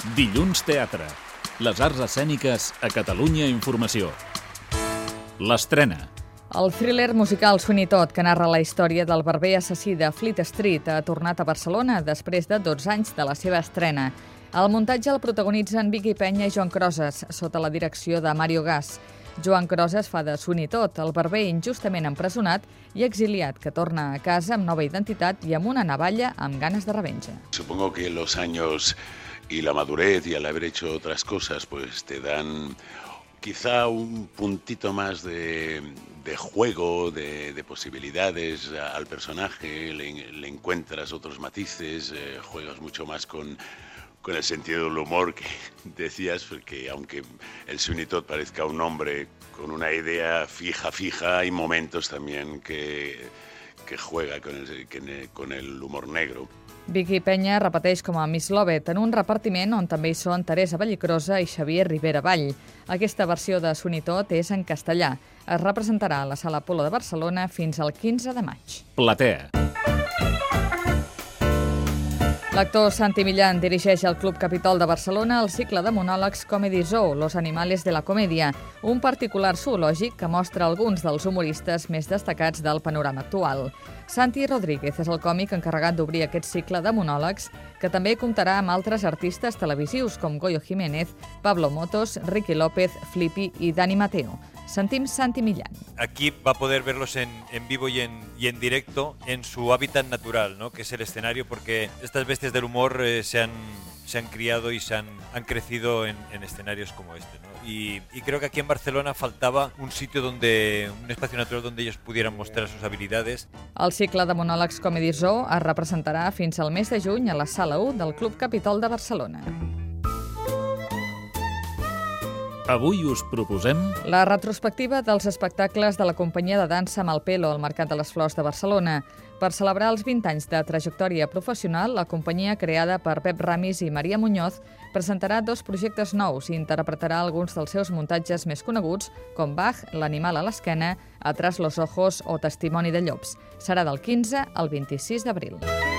Dilluns Teatre. Les arts escèniques a Catalunya Informació. L'estrena. El thriller musical Sweeney Todd, que narra la història del barber assassí de Fleet Street, ha tornat a Barcelona després de 12 anys de la seva estrena. El muntatge el protagonitzen Vicky Peña i Joan Crosas, sota la direcció de Mario Gas. Joan Crosas fa de Sweeney Todd, el barber injustament empresonat i exiliat que torna a casa amb nova identitat i amb una navalla amb ganes de revenja. Supongo que los años y la madurez y al haber hecho otras cosas pues te dan quizá un puntito más de juego, de posibilidades al personaje, le encuentras otros matices, juegas mucho más con el sentido del humor que decías, porque aunque el Sweeney Todd parezca un hombre con una idea fija, hay momentos también que juega con el humor negro. Vicky Peña repeteix com a Miss Lovett en un repartiment on també hi són Teresa Vallicrosa i Xavier Rivera Vall. Aquesta versió de Sweeney Todd és en castellà. Es representarà a la Sala Apolo de Barcelona fins al 15 de maig. Platea. L'actor Santi Millán dirigeix al Club Capitol de Barcelona el cicle de monòlegs Comedy Zoo, Los animales de la comedia, un particular zoològic que mostra alguns dels humoristes més destacats del panorama actual. Santi Rodríguez és el còmic encarregat d'obrir aquest cicle de monòlegs, que també comptarà amb altres artistes televisius com Goyo Jiménez, Pablo Motos, Ricky López, Flippy i Dani Mateo. Sentim Santi Millán. Aquí va a poder verlos en vivo y en directo en su hábitat natural, ¿no? Que es el escenario, porque estas bestias del humor se han criado y han crecido en escenarios como este, ¿no? Y creo que aquí en Barcelona faltaba un espacio natural donde ellos pudieran mostrar sus habilidades. El cicle de monòlegs Comedy Zoo es representarà fins al mes de juny a la Sala 1 del Club Capitol de Barcelona. Avui us proposem la retrospectiva dels espectacles de la companyia de dansa Malpelo al Mercat de les Flors de Barcelona. Per celebrar els 20 anys de trajectòria professional, la companyia, creada per Pep Ramis i Maria Muñoz, presentarà 2 projectes nous i interpretarà alguns dels seus muntatges més coneguts, com Bach, l'animal a l'esquena, Atrás los ojos o Testimoni de llops. Serà del 15 al 26 d'abril.